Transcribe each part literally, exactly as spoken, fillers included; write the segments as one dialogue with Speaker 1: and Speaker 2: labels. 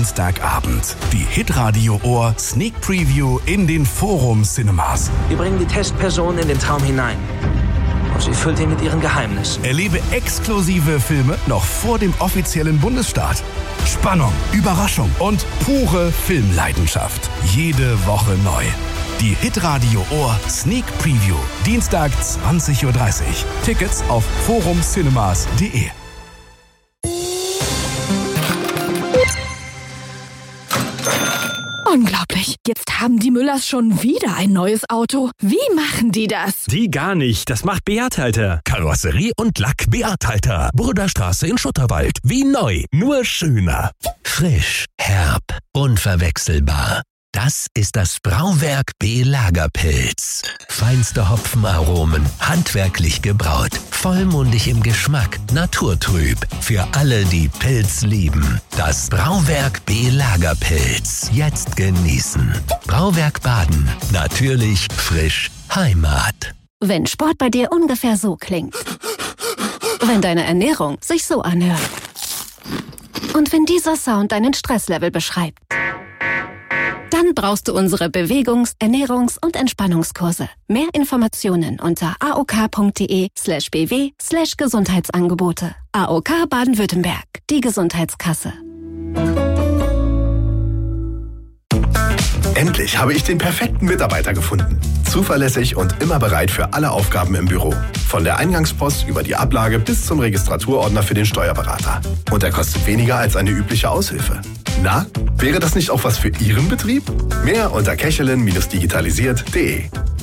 Speaker 1: Dienstagabend. Die Hitradio Ohr Sneak Preview in den Forum Cinemas.
Speaker 2: Wir bringen die Testperson in den Traum hinein. Und sie füllt ihn mit ihren Geheimnissen.
Speaker 1: Erlebe exklusive Filme noch vor dem offiziellen Bundesstart. Spannung, Überraschung und pure Filmleidenschaft. Jede Woche neu. Die Hitradio Ohr Sneak Preview. Dienstag zwanzig Uhr dreißig. Tickets auf forum cinemas punkt de.
Speaker 3: Unglaublich. Jetzt haben die Müllers schon wieder ein neues Auto. Wie machen die das?
Speaker 4: Die gar nicht. Das macht Beat Halter.
Speaker 5: Karosserie und Lack Beat Halter. Burderstraße in Schutterwald. Wie neu, nur schöner. Frisch, herb, unverwechselbar. Das ist das Brauwerk B. Lagerpilz. Feinste Hopfenaromen, handwerklich gebraut, vollmundig im Geschmack, naturtrüb. Für alle, die Pilz lieben. Das Brauwerk B. Lagerpilz. Jetzt genießen. Brauwerk Baden. Natürlich, frisch, Heimat.
Speaker 6: Wenn Sport bei dir ungefähr so klingt. Wenn deine Ernährung sich so anhört. Und wenn dieser Sound deinen Stresslevel beschreibt. Dann brauchst du unsere Bewegungs-, Ernährungs- und Entspannungskurse. Mehr Informationen unter aok.de slash bw slash Gesundheitsangebote. A O K Baden-Württemberg, die Gesundheitskasse.
Speaker 7: Endlich habe ich den perfekten Mitarbeiter gefunden. Zuverlässig und immer bereit für alle Aufgaben im Büro. Von der Eingangspost über die Ablage bis zum Registraturordner für den Steuerberater. Und er kostet weniger als eine übliche Aushilfe. Na, wäre das nicht auch was für Ihren Betrieb? Mehr unter kechelin digitalisiert punkt de.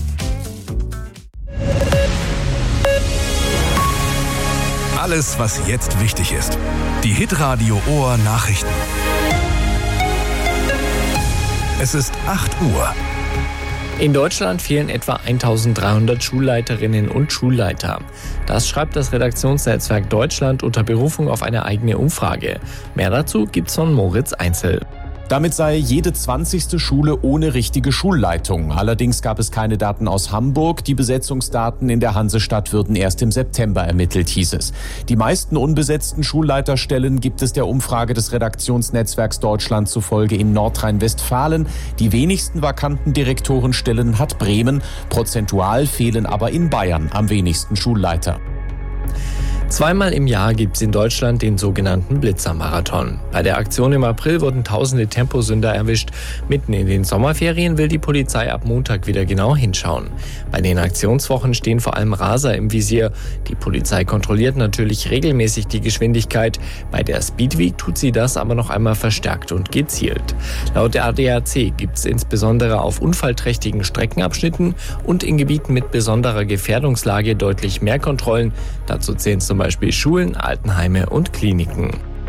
Speaker 1: Alles, was jetzt wichtig ist. Die Hitradio Ohr Nachrichten. Es ist acht Uhr.
Speaker 8: In Deutschland fehlen etwa eintausenddreihundert Schulleiterinnen und Schulleiter. Das schreibt das Redaktionsnetzwerk Deutschland unter Berufung auf eine eigene Umfrage. Mehr dazu gibt's von Moritz Einzel.
Speaker 9: Damit sei jede zwanzigste Schule ohne richtige Schulleitung. Allerdings gab es keine Daten aus Hamburg. Die Besetzungsdaten in der Hansestadt würden erst im September ermittelt, hieß es. Die meisten unbesetzten Schulleiterstellen gibt es der Umfrage des Redaktionsnetzwerks Deutschland zufolge in Nordrhein-Westfalen. Die wenigsten vakanten Direktorenstellen hat Bremen. Prozentual fehlen aber in Bayern am wenigsten Schulleiter.
Speaker 8: Zweimal im Jahr gibt es in Deutschland den sogenannten Blitzermarathon. Bei der Aktion im April wurden tausende Temposünder erwischt. Mitten in den Sommerferien will die Polizei ab Montag wieder genau hinschauen. Bei den Aktionswochen stehen vor allem Raser im Visier. Die Polizei kontrolliert natürlich regelmäßig die Geschwindigkeit. Bei der Speedweek tut sie das aber noch einmal verstärkt und gezielt. Laut der A D A C gibt es insbesondere auf unfallträchtigen Streckenabschnitten und in Gebieten mit besonderer Gefährdungslage deutlich mehr Kontrollen. Dazu zählen zum Beispiel Schulen, Altenheime und Kliniken.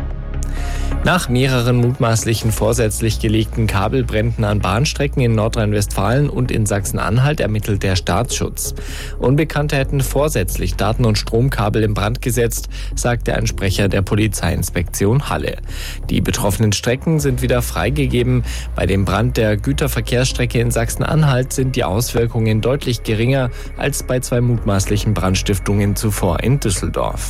Speaker 8: Nach mehreren mutmaßlichen vorsätzlich gelegten Kabelbränden an Bahnstrecken in Nordrhein-Westfalen und in Sachsen-Anhalt ermittelt der Staatsschutz. Unbekannte hätten vorsätzlich Daten- und Stromkabel in Brand gesetzt, sagte ein Sprecher der Polizeiinspektion Halle. Die betroffenen Strecken sind wieder freigegeben. Bei dem Brand der Güterverkehrsstrecke in Sachsen-Anhalt sind die Auswirkungen deutlich geringer als bei zwei mutmaßlichen Brandstiftungen zuvor in Düsseldorf.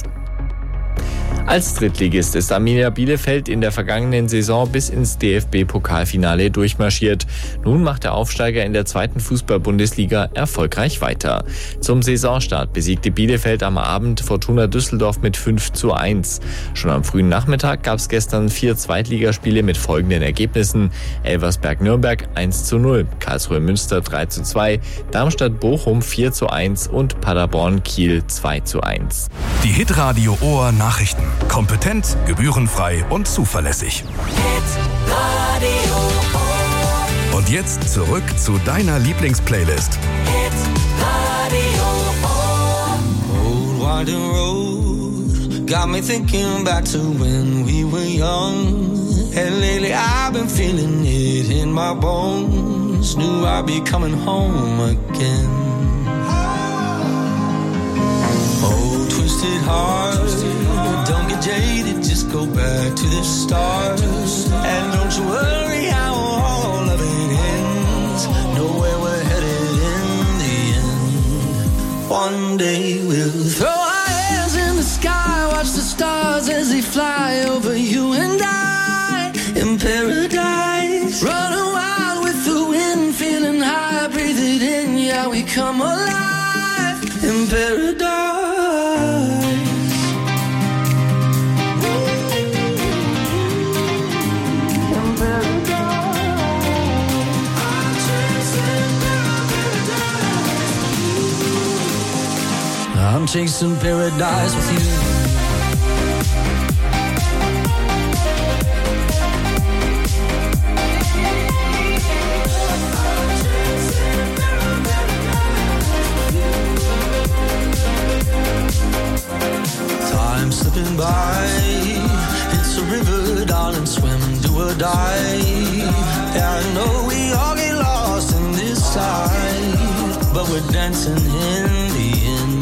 Speaker 8: Als Drittligist ist Arminia Bielefeld in der vergangenen Saison bis ins D F B-Pokalfinale durchmarschiert. Nun macht der Aufsteiger in der zweiten Fußball-Bundesliga erfolgreich weiter. Zum Saisonstart besiegte Bielefeld am Abend Fortuna Düsseldorf mit fünf zu eins. Schon am frühen Nachmittag gab es gestern vier Zweitligaspiele mit folgenden Ergebnissen: Elversberg-Nürnberg eins zu null, Karlsruhe Münster drei zu zwei, Darmstadt-Bochum vier zu eins und Paderborn-Kiel zwei zu eins.
Speaker 1: Die Hitradio Ohr Nachrichten. Kompetent, gebührenfrei und zuverlässig. Und jetzt zurück zu deiner Lieblingsplaylist.
Speaker 10: Old winding road got me thinking back to when we were young. And lately I've been feeling it in my bones. Knew I'd be coming home again. Oh, twisted heart, don't get jaded, just go back to the start. And don't you worry how all of it ends. Know where we're headed in the end. One day we'll throw our hands in the sky, watch the stars as they fly over you and I in paradise. in paradise. I'm chasing paradise with you. Time slipping by, it's a river, darling, swim, do or die. Yeah, I know we all get lost in this life, but we're dancing in the end.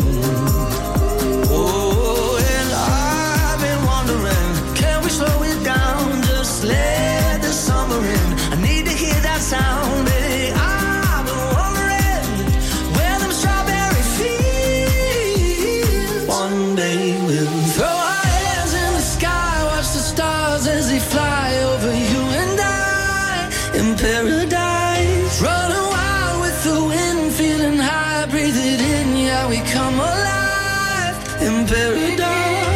Speaker 10: Oh, and I've been wondering, can we slow it down? Just let the summer in. I need to hear that sound, baby. I've been wondering where them strawberry fields. One day we'll throw our hands in the sky, watch the stars as they fly over you and I in paradise. Running wild with the wind, feeling high, breathe it in, yeah, we come alive. In paradise.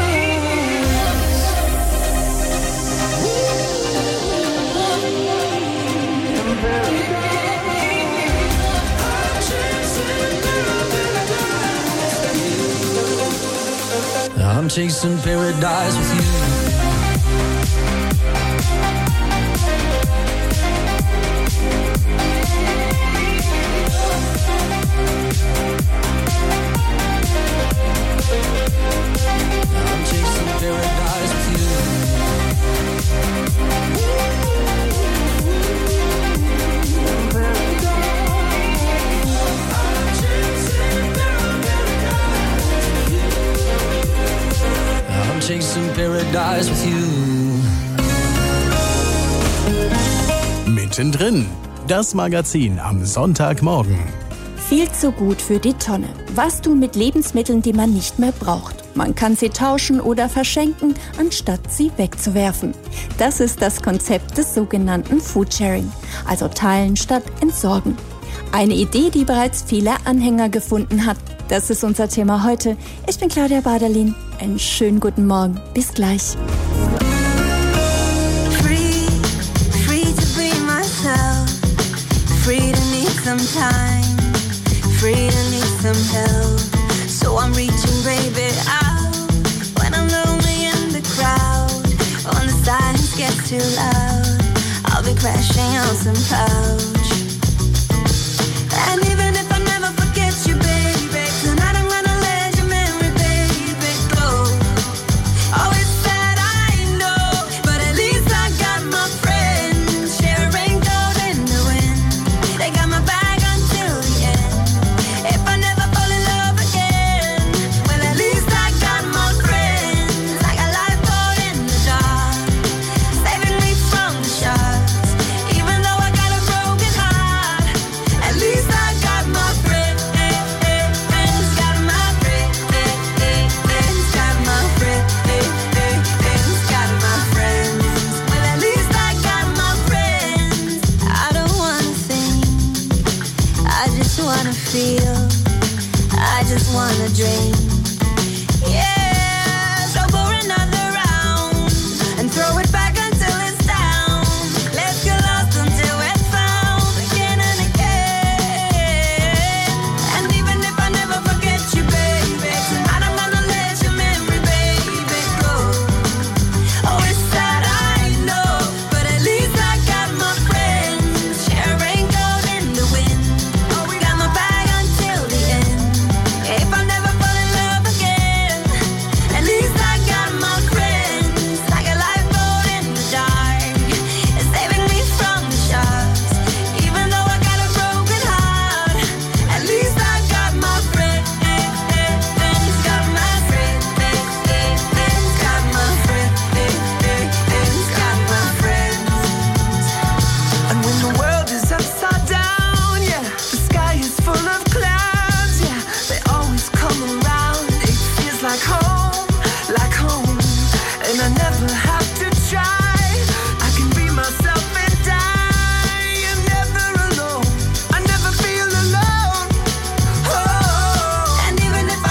Speaker 10: I'm chasing paradise with you. Paradise with you. I'm chasing paradise with you.
Speaker 1: Mittendrin, das Magazin am Sonntagmorgen.
Speaker 11: Viel zu gut für die Tonne. Was tun mit Lebensmitteln, die man nicht mehr braucht? Man kann sie tauschen oder verschenken, anstatt sie wegzuwerfen. Das ist das Konzept des sogenannten Foodsharing, also teilen statt entsorgen. Eine Idee, die bereits viele Anhänger gefunden hat. Das ist unser Thema heute. Ich bin Claudia Baderlin. Einen schönen guten Morgen. Bis gleich.
Speaker 12: Free, free to be myself. Free to need some time. Free to need some help. So I'm reaching, baby, out when I'm lonely in the crowd. When the silence gets too loud, I'll be crashing on some couch. And even if I never forget you, baby, tonight I'm gonna let your memory, baby, go. Oh, it's sad, I know, but at least I got my friends sharing gold in the wind. They got my back until the end. If I never fall in love again, well, at least I got my friends. Like a lifeboat in the dark, saving me from the sharks. Even though I got a broken heart, at least I got my friends. Got my friends. Got my friends. Got my friends. Well, at least I got my friends. I don't wanna think, I just wanna feel, I just wanna dream. Yeah, so pour another round and throw it back until it's down. Let's get lost until we're found again and again. And even if I never forget you, baby, tonight I'm gonna let your memory, baby, go. Oh, it's sad, I know, but at least I got my friends sharing gold in the wind. Oh, we got my back until the end. If I never fall in love again, at least I got my friends. Like a lifeboat in the dark, it's saving me from the sharks. Even though I got a broken heart, at least I got my friends. Got my friends. Got my friends. Got my friends. And when the world is upside down, yeah, the sky is full of clouds, yeah, they always come around. It feels like home, like home, and I never have to try. I can be myself and die. I'm never alone. I never feel alone. Oh, and even if I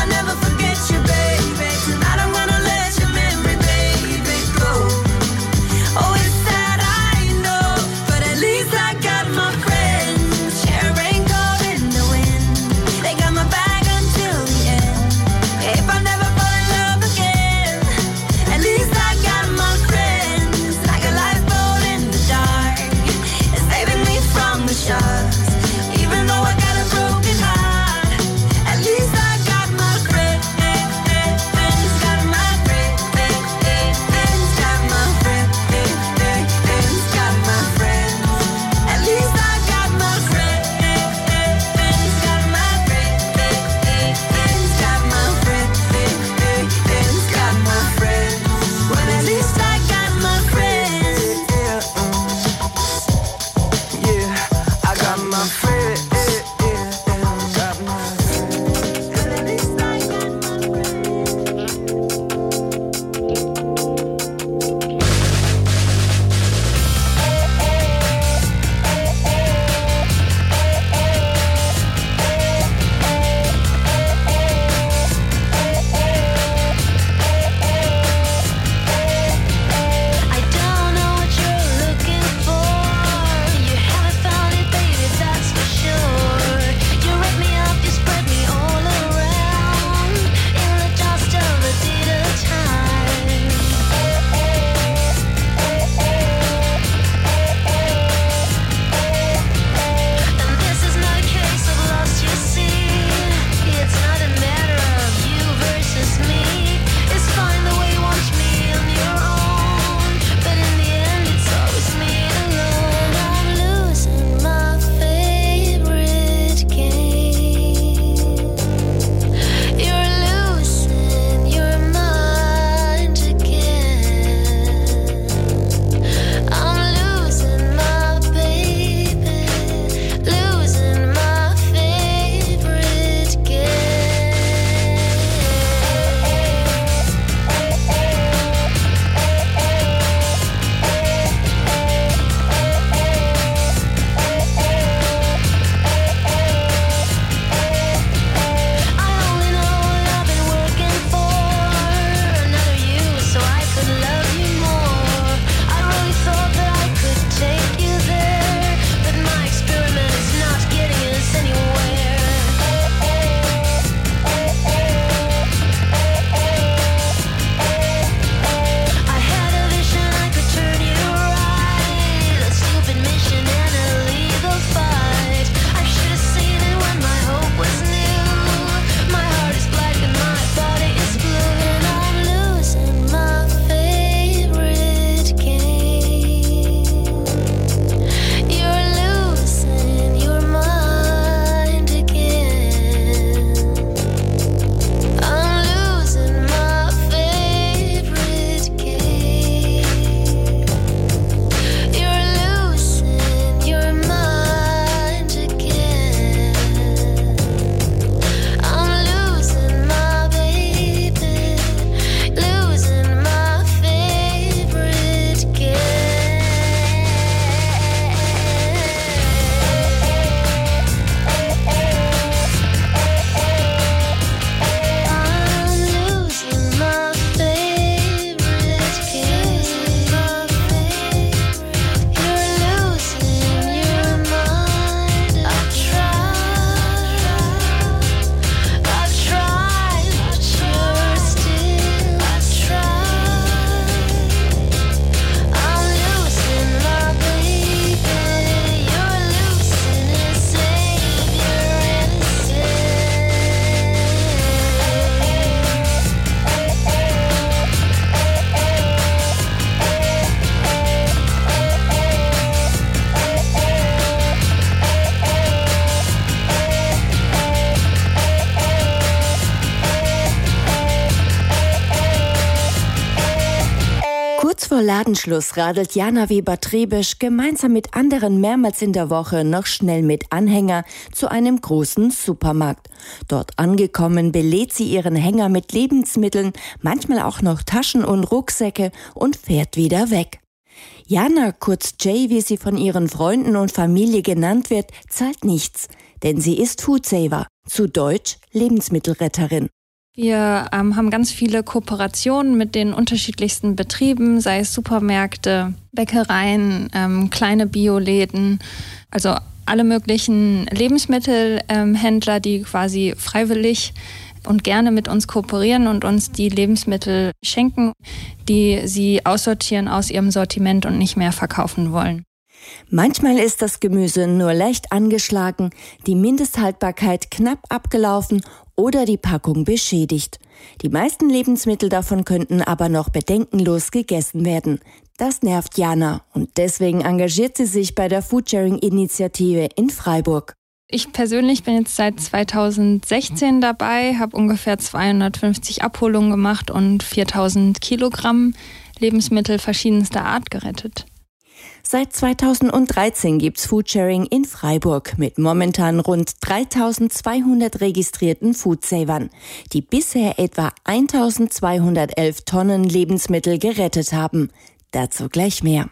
Speaker 11: Ladenschluss radelt Jana Weber-Trebisch gemeinsam mit anderen mehrmals in der Woche noch schnell mit Anhänger zu einem großen Supermarkt. Dort angekommen belädt sie ihren Hänger mit Lebensmitteln, manchmal auch noch Taschen und Rucksäcke und fährt wieder weg. Jana, kurz Jay, wie sie von ihren Freunden und Familie genannt wird, zahlt nichts, denn sie ist Foodsaver, zu Deutsch Lebensmittelretterin.
Speaker 13: Wir ähm, haben ganz viele Kooperationen mit den unterschiedlichsten Betrieben, sei es Supermärkte, Bäckereien, ähm, kleine Bioläden, also alle möglichen Lebensmittelhändler, ähm, die quasi freiwillig und gerne mit uns kooperieren und uns die Lebensmittel schenken, die sie aussortieren aus ihrem Sortiment und nicht mehr verkaufen wollen.
Speaker 11: Manchmal ist das Gemüse nur leicht angeschlagen, die Mindesthaltbarkeit knapp abgelaufen oder die Packung beschädigt. Die meisten Lebensmittel davon könnten aber noch bedenkenlos gegessen werden. Das nervt Jana und deswegen engagiert sie sich bei der Foodsharing-Initiative in Freiburg.
Speaker 13: Ich persönlich bin jetzt seit zweitausendsechzehn dabei, habe ungefähr zweihundertfünfzig Abholungen gemacht und viertausend Kilogramm Lebensmittel verschiedenster Art gerettet.
Speaker 11: Seit zweitausenddreizehn gibt's Foodsharing in Freiburg mit momentan rund dreitausendzweihundert registrierten Foodsavern, die bisher etwa eintausendzweihundertelf Tonnen Lebensmittel gerettet haben. Dazu gleich mehr.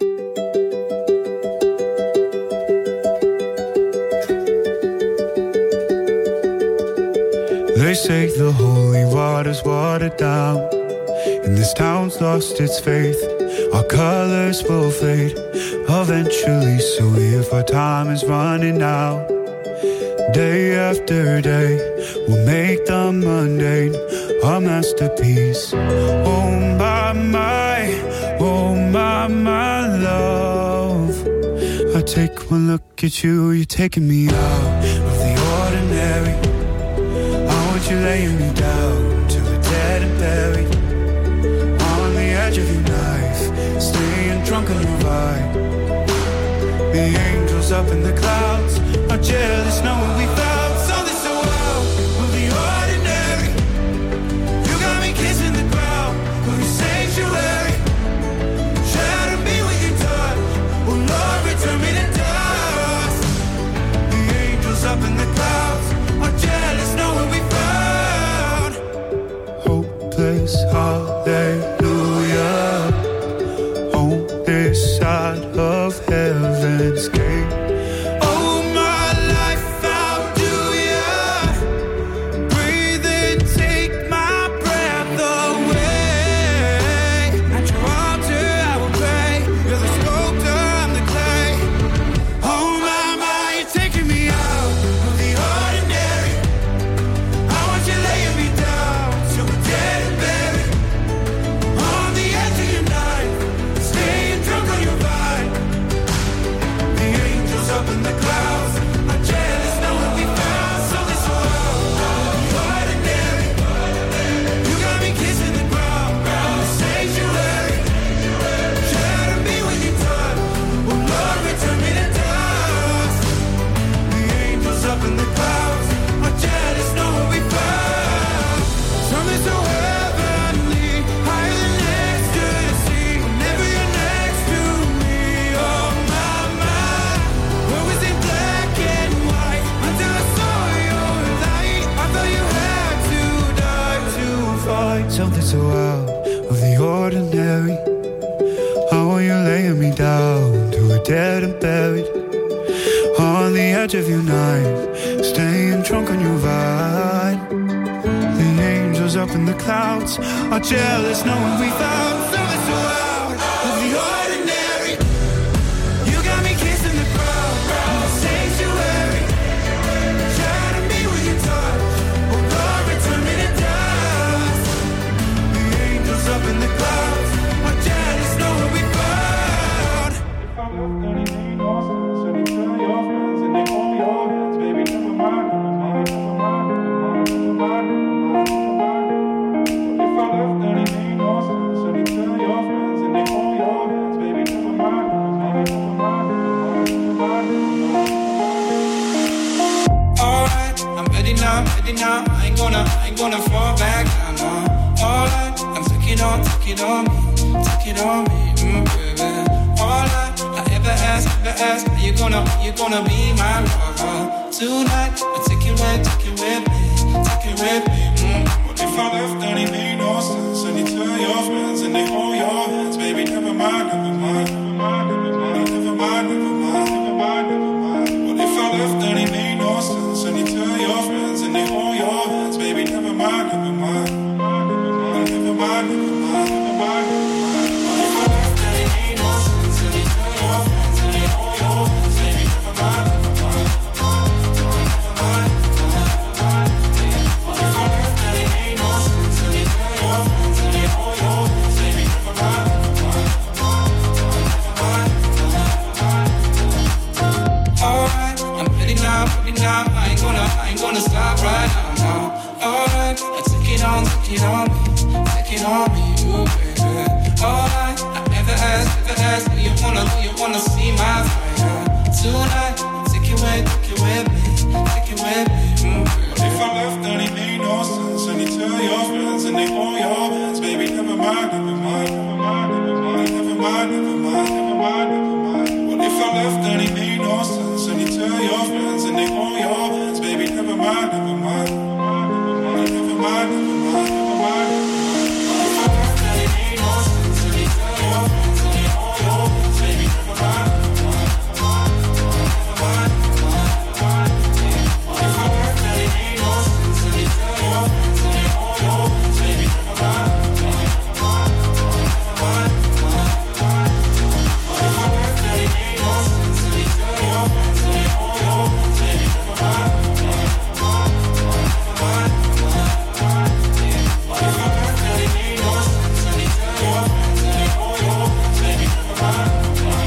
Speaker 10: They say the holy water's watered down, and this town's lost its faith. Our colors will fade eventually, so if our time is running out, day after day, we'll make the mundane our masterpiece. Oh my, my, oh my, my love. I take one look at you, you're taking me out of the ordinary. I want you laying me down till we're dead and buried on the edge of your knife, staying drunk on your vibe. The angels up in the clouds are jealous knowing we found something so out of the ordinary. You got me kissing the ground of your sanctuary. Shadow me with your touch, oh Lord, return me to dust. The angels up in the clouds are jealous knowing we found hopeless hallelujah on this side of heaven's gate. Oh, my life found you, yeah. Breathe in, take my breath away. At your altar I will pray. You're the sculptor, I'm the clay. Oh, my, my, you're taking me out of the ordinary. I want you laying me down till we're dead and buried on the edge of your knife, staying drunk on your vine. The angels up in the clouds are jealous knowing we found something so out of the ordinary. You got me kissing the ground, the sanctuary. Shadow me with your touch, oh Lord, return me to dust. The angels up in the clouds are jealous knowing we found something so heavenly, higher than ecstasy. Whenever you're next to me, oh my, my. What was in black and white until I saw your light? I thought you had to die to find something so out of the ordinary. How are you laying me down to a dead and buried on the edge of your knife, staying drunk on your vine. The angels up in the clouds are jealous knowing we found something so out of the ordinary. You got me kissing the ground, the sanctuary. Shadow me with your touch, oh Lord, return me to dust. The angels up in the clouds are jealous knowing we found. Alright, I'm ready now, ready now. I ain't gonna, I ain't gonna fall back down, no. Alright, I'm taking on, taking on me. take it on me, mm, baby. All I, I ever ask, ever ask, are you gonna, are you gonna be my lover tonight? I take it with, take it with me, take it with me. Mm. What if I left and it made no sense? And you tell your friends and they hold your hands, baby. Never mind, never mind, never mind, never mind, never mind, never mind, never mind, never mind. What if I left and it made no sense? And you tell your friends and they hold your hands, baby. Never mind, never mind, never mind, never mind, never mind, never mind. What if I left and it made no sense? And you tell your friends and they hold your hands, baby. Never mind, never mind, never mind, never mind. What if I left and it made no sense? And you tell your friends and they hold your hands, baby. Never mind, never mind, never mind, never mind. Alright, I'm ready now, ready now. I ain't gonna, I ain't gonna stop right now, no. Alright, I take it on, take it on me, take it on me, ooh baby. Alright, I never ask, never ask, do you wanna, do you wanna see my fire tonight? Take it with, take it with me, take it with me, ooh baby. What if I left and it made no sense? And you tell your friends and they hold your hands, baby. Never mind, never mind, never mind, never mind, never mind, never mind, never mind, never mind. What if I left and it made no sense? And you tell your friends and they hold your hands, baby. Never mind, never mind, never mind, never mind, never mind, never mind. What if I left and it made no sense? And you tell your friends and they hold your hands, baby. Never mind, never mind, never mind, never mind. What if I left and it made no sense? And you tell your friends and they hold your hands, baby. Never mind, never mind, never mind, never mind. What if I left and it made no sense? And you tell your friends and they hold your hands, baby. Never mind, never mind, never mind, never mind. What if I left and it made no sense? And you tell your friends and they hold your hands, baby. Never mind, never mind,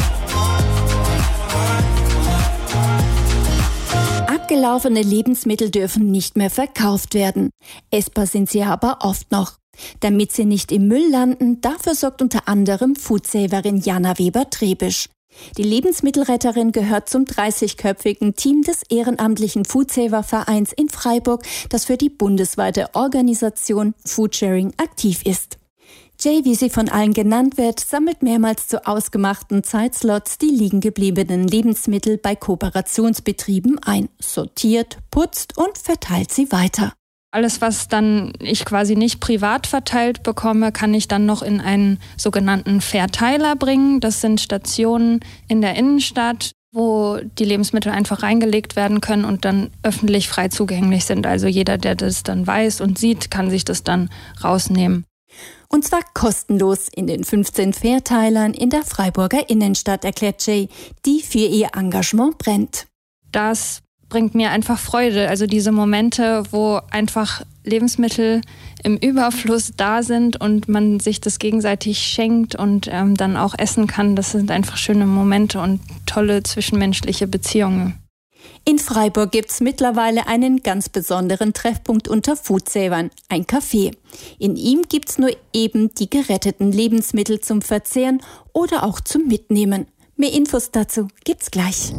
Speaker 10: never mind.
Speaker 11: Abgelaufene Lebensmittel dürfen nicht mehr verkauft werden. Essbar sind sie aber oft noch. Damit sie nicht im Müll landen, dafür sorgt unter anderem Foodsaverin Jana Weber-Trebisch. Die Lebensmittelretterin gehört zum dreißigköpfigen Team des ehrenamtlichen Foodsaver-Vereins in Freiburg, das für die bundesweite Organisation Foodsharing aktiv ist. Jay, wie sie von allen genannt wird, sammelt mehrmals zu ausgemachten Zeitslots die liegen gebliebenen Lebensmittel bei Kooperationsbetrieben ein, sortiert, putzt und verteilt sie weiter.
Speaker 13: Alles, was dann ich quasi nicht privat verteilt bekomme, kann ich dann noch in einen sogenannten Verteiler bringen. Das sind Stationen in der Innenstadt, wo die Lebensmittel einfach reingelegt werden können und dann öffentlich frei zugänglich sind. Also jeder, der das dann weiß und sieht, kann sich das dann rausnehmen.
Speaker 11: Und zwar kostenlos in den fünfzehn Verteilern in der Freiburger Innenstadt, erklärt Jay, die für ihr Engagement brennt.
Speaker 13: Das bringt mir einfach Freude. Also diese Momente, wo einfach Lebensmittel im Überfluss da sind und man sich das gegenseitig schenkt und ähm, dann auch essen kann, das sind einfach schöne Momente und tolle zwischenmenschliche Beziehungen.
Speaker 11: In Freiburg gibt's mittlerweile einen ganz besonderen Treffpunkt unter Foodsavern, ein Café. In ihm gibt's nur eben die geretteten Lebensmittel zum Verzehren oder auch zum Mitnehmen. Mehr Infos dazu gibt's gleich.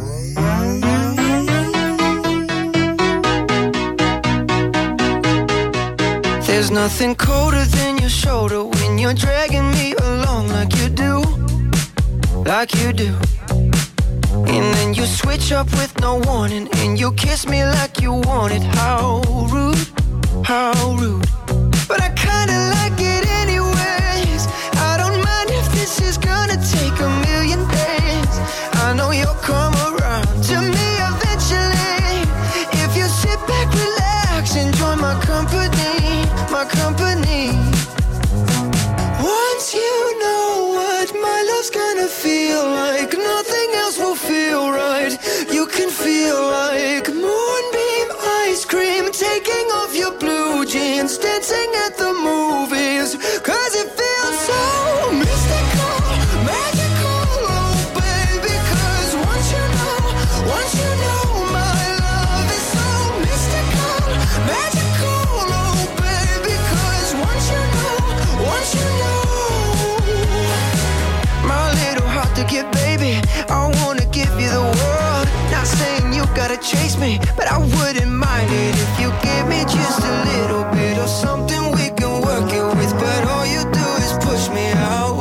Speaker 10: There's nothing colder than your shoulder when you're dragging me along like you do, like you do. And then you switch up with no warning and you kiss me like you want it. How rude, how rude. But I kinda like it anyways. I don't mind if this is gonna take a million days. I know you'll come around to me eventually. If you sit back, relax, enjoy my company, my company. Once you know what my love's gonna feel like, nothing else will feel right. You can feel like moonbeam ice cream, taking off your blue jeans, dancing at the movies, cause it feels so mystical, magical, oh baby, cause once you know, once you know my love is so mystical, magical, oh baby, cause once you know, once you know. My little heart to give, baby, I wanna give you the world. Not saying you gotta chase me, but I wouldn't mind it if you give me just a little bit of something we can work it with. But all you do is push me out.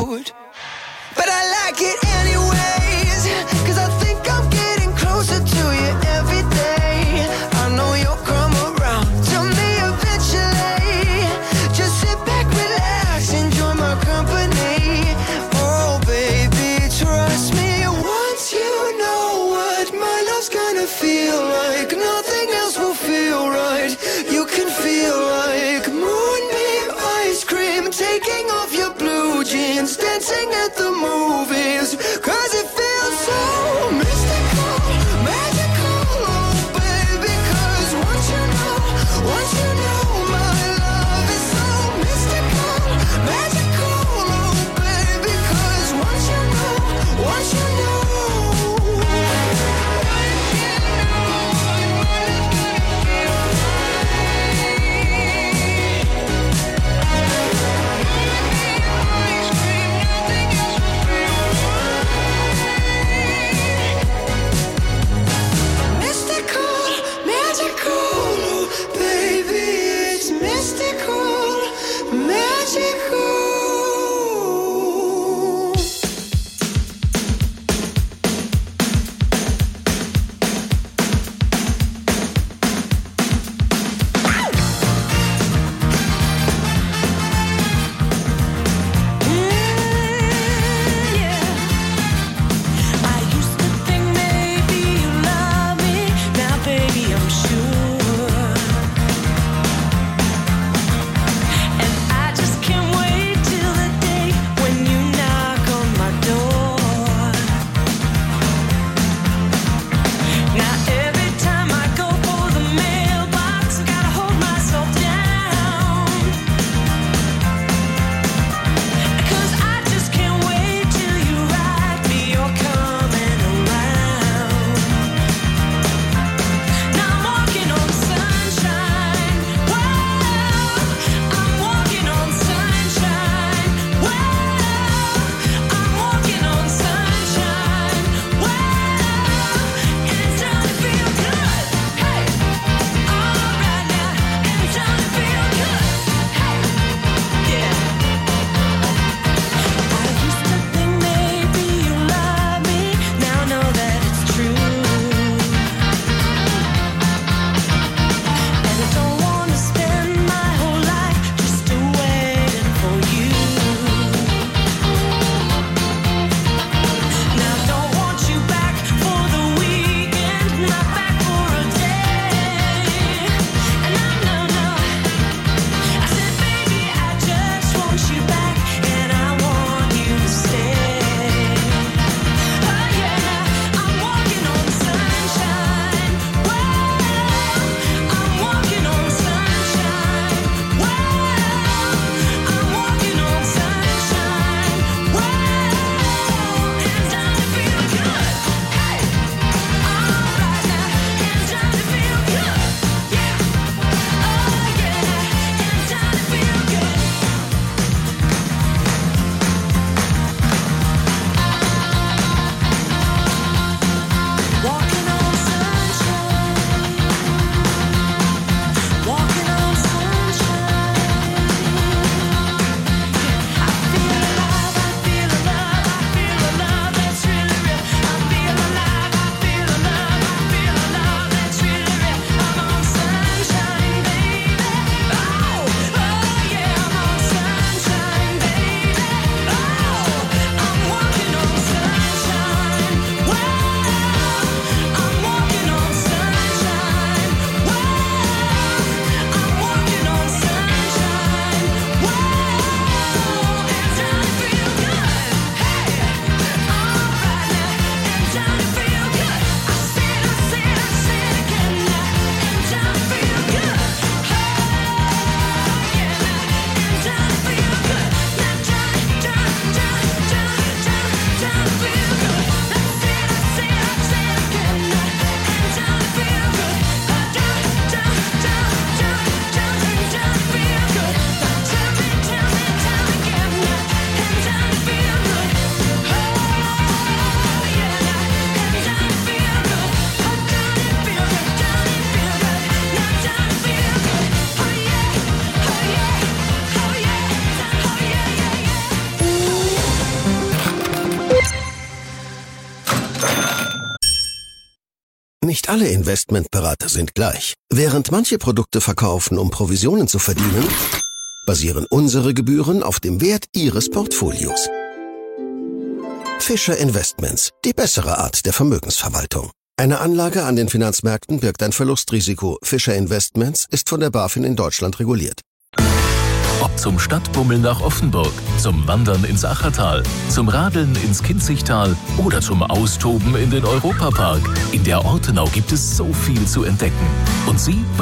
Speaker 14: Nicht alle Investmentberater sind gleich. Während manche Produkte verkaufen, um Provisionen zu verdienen, basieren unsere Gebühren auf dem Wert Ihres Portfolios. Fischer Investments, die bessere Art der Vermögensverwaltung. Eine Anlage an den Finanzmärkten birgt ein Verlustrisiko. Fischer Investments ist von der BaFin in Deutschland reguliert.
Speaker 15: Ob zum Stadtbummeln nach Offenburg, zum Wandern ins Achertal, zum Radeln ins Kinzigtal oder zum Austoben in den Europapark. In der Ortenau gibt es so viel zu entdecken. Und Sie